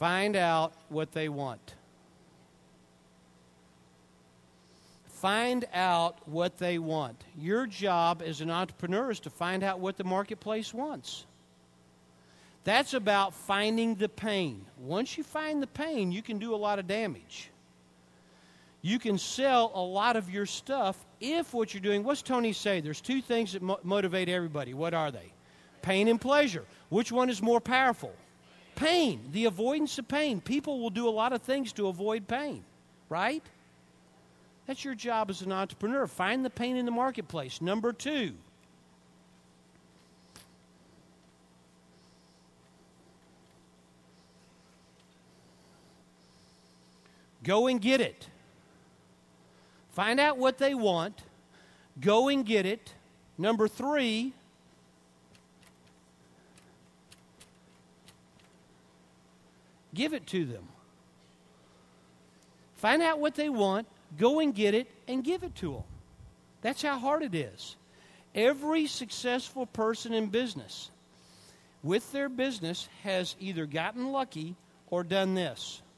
Find out what they want. Find out what they want. Your job as an entrepreneur is to find out what the marketplace wants. That's about finding the pain. Once you find the pain, you can do a lot of damage. You can sell a lot of your stuff if what you're doing, what's Tony say? There's two things that motivate everybody. What are they? Pain and pleasure. Which one is more powerful? Pain, the avoidance of pain. People will do a lot of things to avoid pain, right? That's your job as an entrepreneur. Find the pain in the marketplace. Number 2, go and get it. Find out what they want. Go and get it. Number 3, give it to them. Find out what they want. Go and get it and give it to them. That's how hard it is. Every successful person in business with their business has either gotten lucky or done this.